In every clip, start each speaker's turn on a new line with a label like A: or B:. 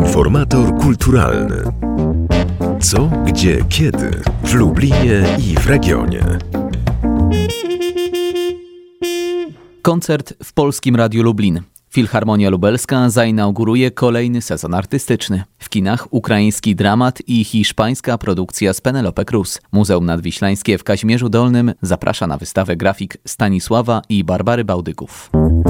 A: Informator kulturalny. Co, gdzie, kiedy w Lublinie i w regionie.
B: Koncert w Polskim Radiu Lublin. Filharmonia Lubelska zainauguruje kolejny sezon artystyczny. W kinach ukraiński dramat i hiszpańska produkcja z Penelope Cruz. Muzeum Nadwiślańskie w Kazimierzu Dolnym zaprasza na wystawę grafik Stanisława i Barbary Bałdyków.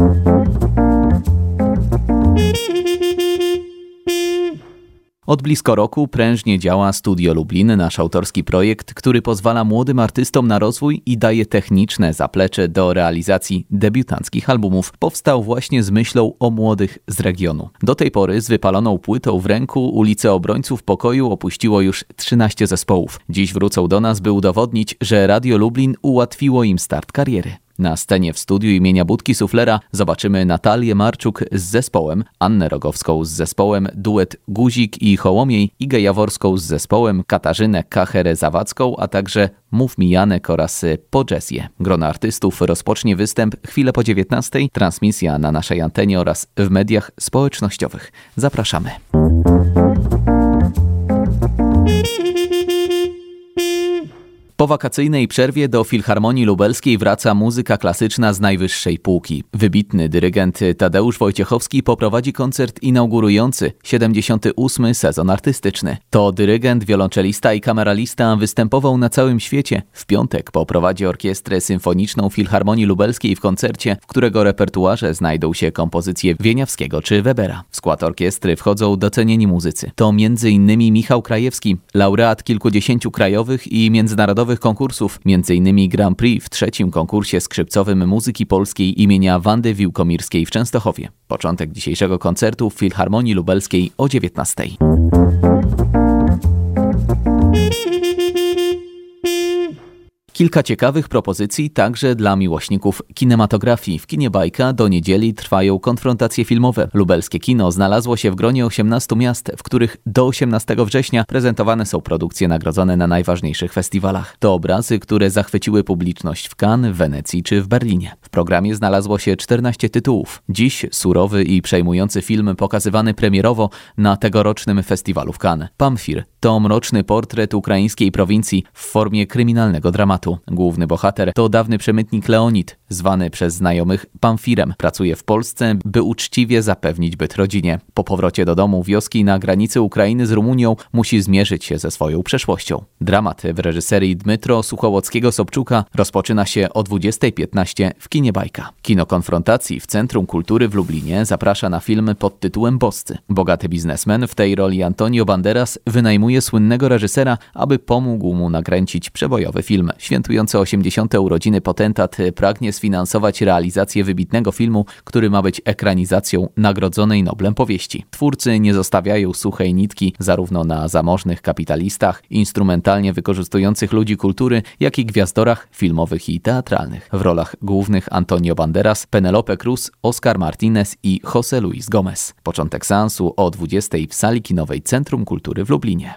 B: Od blisko roku prężnie działa Studio Lublin, nasz autorski projekt, który pozwala młodym artystom na rozwój i daje techniczne zaplecze do realizacji debiutanckich albumów. Powstał właśnie z myślą o młodych z regionu. Do tej pory z wypaloną płytą w ręku ulicę Obrońców Pokoju opuściło już 13 zespołów. Dziś wrócą do nas, by udowodnić, że Radio Lublin ułatwiło im start kariery. Na scenie w studiu imienia Budki Suflera zobaczymy Natalię Marczuk z zespołem, Annę Rogowską z zespołem, duet Guzik i Hołomiej, Igę Jaworską z zespołem, Katarzynę Kacherę-Zawadzką, a także Mów mi Janek oraz Podżesję. Grono artystów rozpocznie występ chwilę po 19:00, transmisja na naszej antenie oraz w mediach społecznościowych. Zapraszamy. Po wakacyjnej przerwie do Filharmonii Lubelskiej wraca muzyka klasyczna z najwyższej półki. Wybitny dyrygent Tadeusz Wojciechowski poprowadzi koncert inaugurujący 78. sezon artystyczny. To dyrygent, wiolonczelista i kameralista występował na całym świecie. W piątek poprowadzi orkiestrę symfoniczną Filharmonii Lubelskiej w koncercie, w którego repertuarze znajdą się kompozycje Wieniawskiego czy Webera. W skład orkiestry wchodzą docenieni muzycy. To m.in. Michał Krajewski, laureat kilkudziesięciu krajowych i międzynarodowych konkursów, m.in. Grand Prix w trzecim konkursie skrzypcowym muzyki polskiej imienia Wandy Wiłkomirskiej w Częstochowie. Początek dzisiejszego koncertu w Filharmonii Lubelskiej o 19:00. Kilka ciekawych propozycji także dla miłośników kinematografii. W kinie Bajka do niedzieli trwają konfrontacje filmowe. Lubelskie kino znalazło się w gronie 18 miast, w których do 18 września prezentowane są produkcje nagrodzone na najważniejszych festiwalach. To obrazy, które zachwyciły publiczność w Cannes, w Wenecji czy w Berlinie. W programie znalazło się 14 tytułów. Dziś surowy i przejmujący film pokazywany premierowo na tegorocznym festiwalu w Cannes. Pamfir to mroczny portret ukraińskiej prowincji w formie kryminalnego dramatu. Główny bohater to dawny przemytnik Leonid, zwany przez znajomych Pamfirem. Pracuje w Polsce, by uczciwie zapewnić byt rodzinie. Po powrocie do domu wioski na granicy Ukrainy z Rumunią musi zmierzyć się ze swoją przeszłością. Dramat w reżyserii Dmytro Suchołockiego-Sobczuka rozpoczyna się o 20:15 w kinie Bajka. Kino Konfrontacji w Centrum Kultury w Lublinie zaprasza na film pod tytułem Boscy. Bogaty biznesmen, w tej roli Antonio Banderas, wynajmuje słynnego reżysera, aby pomógł mu nakręcić przebojowy film. Świętujący 80. urodziny potentat pragnie sfinansować realizację wybitnego filmu, który ma być ekranizacją nagrodzonej Noblem powieści. Twórcy nie zostawiają suchej nitki zarówno na zamożnych kapitalistach, instrumentalnie wykorzystujących ludzi kultury, jak i gwiazdorach filmowych i teatralnych. W rolach głównych Antonio Banderas, Penelope Cruz, Oscar Martinez i José Luis Gomez. Początek seansu o 20:00 w sali kinowej Centrum Kultury w Lublinie.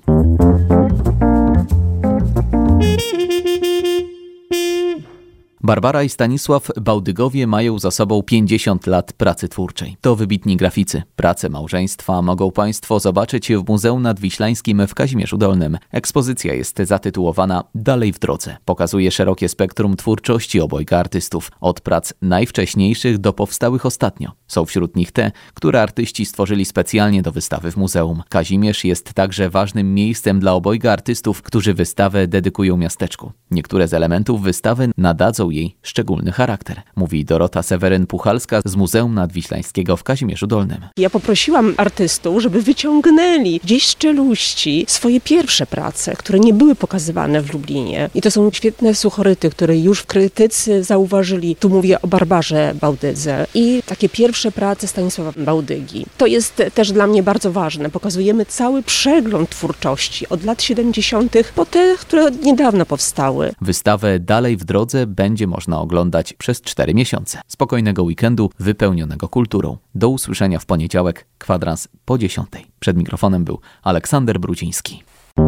B: Barbara i Stanisław Bałdygowie mają za sobą 50 lat pracy twórczej. To wybitni graficy. Pracę małżeństwa mogą Państwo zobaczyć w Muzeum Nadwiślańskim w Kazimierzu Dolnym. Ekspozycja jest zatytułowana Dalej w drodze. Pokazuje szerokie spektrum twórczości obojga artystów. Od prac najwcześniejszych do powstałych ostatnio. Są wśród nich te, które artyści stworzyli specjalnie do wystawy w muzeum. Kazimierz jest także ważnym miejscem dla obojga artystów, którzy wystawę dedykują miasteczku. Niektóre z elementów wystawy nadadzą jej szczególny charakter, mówi Dorota Seweryn-Puchalska z Muzeum Nadwiślańskiego w Kazimierzu Dolnym.
C: Ja poprosiłam artystów, żeby wyciągnęli gdzieś z czeluści swoje pierwsze prace, które nie były pokazywane w Lublinie. I to są świetne suchoryty, które już krytycy zauważyli. Tu mówię o Barbarze Bałdydze i takie pierwsze prace Stanisława Bałdygi. To jest też dla mnie bardzo ważne. Pokazujemy cały przegląd twórczości od lat 70. po te, które niedawno powstały.
B: Wystawę Dalej w drodze będzie można oglądać przez 4 miesiące. Spokojnego weekendu wypełnionego kulturą. Do usłyszenia w poniedziałek, kwadrans po 10:00. Przed mikrofonem był Aleksander Brudziński.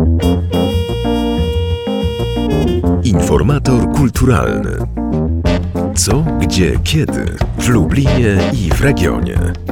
A: Informator kulturalny. Co, gdzie, kiedy w Lublinie i w regionie.